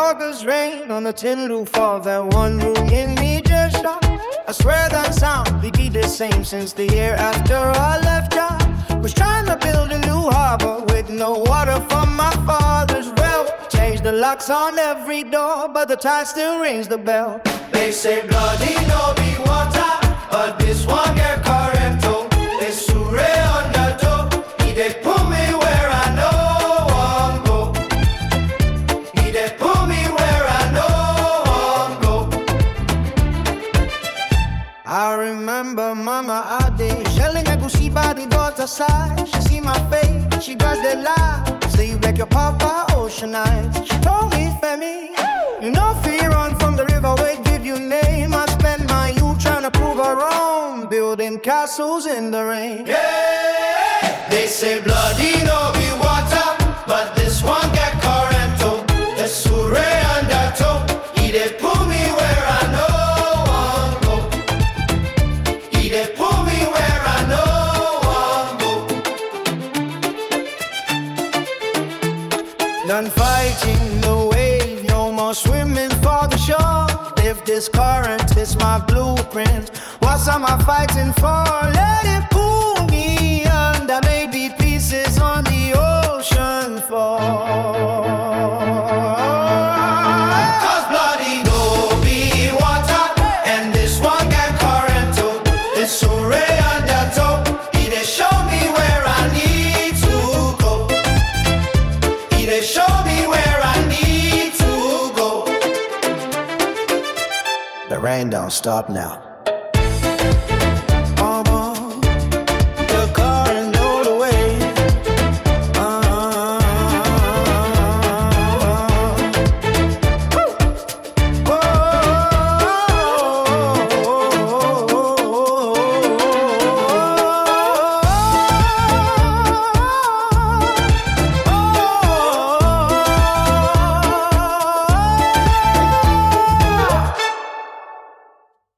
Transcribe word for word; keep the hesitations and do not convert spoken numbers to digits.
August rain on the tin roof of that one room in Manchester. I swear that sound will be the same since the year after I left ya. Was trying to build a new harbor with no water from my father's well. Changed the locks on every door, but the tide still rings the bell. They say bloody no be water, but this one get current too. They sure undertow. He they pull me where I know I'm go. He they pull me where I know I'm go. I remember Mama Ade shelling a goosey by the daughter's side. She see my face, she got the lie. Say you beg your papa ocean eyes. She told me, Femi, you know fear run from the river where give you name. I spend my youth trying to prove her wrong, building castles in the rain. Yeah, they say bloody no be water, but this one get current too. The sure undertow. He they pull me where I know I'm go. He they pull me where I know I'm go. Done fighting the wave, no more swimming for the shore. If this current is my blueprint, what am I fighting for? Let it pull me under, maybe pieces on the ocean fall. Cause bloody no be water, and this one get current too. It's so ray undertow. He they show me where I need to go. He they show me where I need to go. The rain don't stop now.